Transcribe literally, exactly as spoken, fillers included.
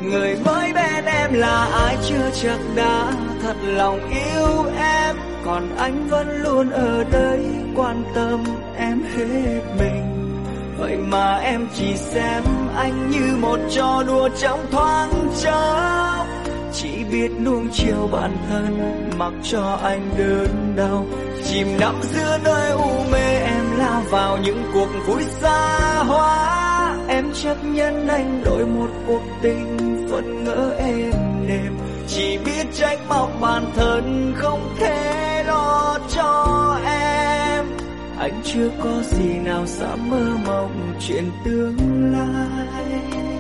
Người mới bên em là ai chưa chắc đã thật lòng yêu em, còn anh vẫn luôn ở đây quan tâm em hết mình. Vậy mà em chỉ xem anh như một trò đùa trong thoáng chốc, chỉ biết nuông chiều bản thân mặc cho anh đớn đau. Chìm đắm giữa nơi u mê em lao vào những cuộc vui xa hoa, em chấp nhận anh đổi một cuộc tình phận ngỡ êm đềm, chỉ biết trách móc bản thân không thể lo cho em. Anh chưa có gì nào dám mơ mộng chuyện tương lai.